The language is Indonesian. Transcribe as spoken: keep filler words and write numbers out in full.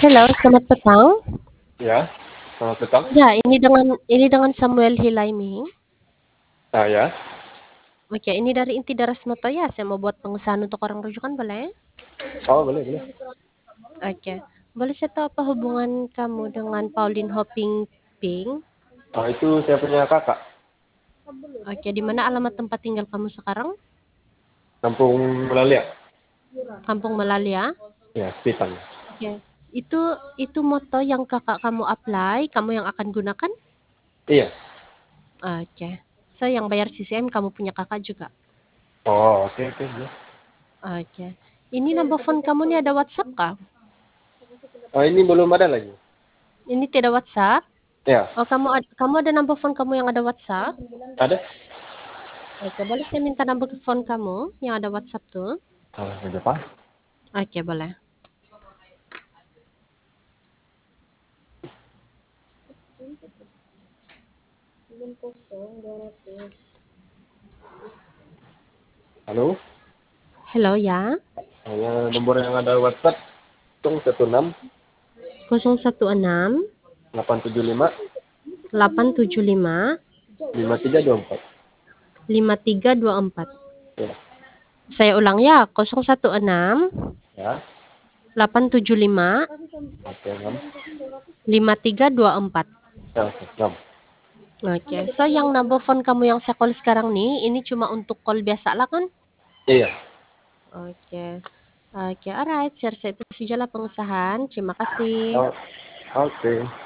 Hello, selamat petang. Ya, selamat petang. Ya, ini dengan ini dengan Samuel Hilaimi. Ah, ya. Oke, ini dari Inti Daras Noto ya. Saya mau buat pengusahaan untuk orang rujukan, boleh? Oh, boleh, boleh. Oke. Boleh saya tahu apa hubungan kamu dengan Pauline Hoping Ping? Ah, itu saya punya kakak, Oke, di mana alamat tempat tinggal kamu sekarang? Kampung Melalia. Kampung Melalia. Ya, Pitang. Oke. Itu itu moto yang kakak kamu apply, kamu yang akan gunakan? Iya. Oke. So, yang bayar C C M kamu punya kakak juga. Oh, oke, oke. Ya. Oke. Ini number phone kamu nih ada WhatsApp kah? Oh, ini belum ada lagi. Ini tidak WhatsApp? Ya, Oh, kamu ad kamu ada number phone kamu yang ada WhatsApp? ada. Oke, boleh saya minta number phone kamu yang ada WhatsApp tuh? Oh, ada Pak. Oke, boleh. Halo. Hello, ya. Saya nomor yang ada WhatsApp nol satu enam nol satu enam delapan tujuh lima delapan tujuh lima lima tiga dua empat. lima tiga dua empat. Ya, Saya ulang ya, nol satu enam ya. delapan tujuh lima Oke, enam. lima tiga dua empat. Ya, oke, enam. Oke, so yang number phone kamu yang saya call sekarang nih, ini cuma untuk call biasa lah kan? Iya. Oke. Oke, alright. Share itu sajalah pengusahaan. Terima kasih. Oh, oke.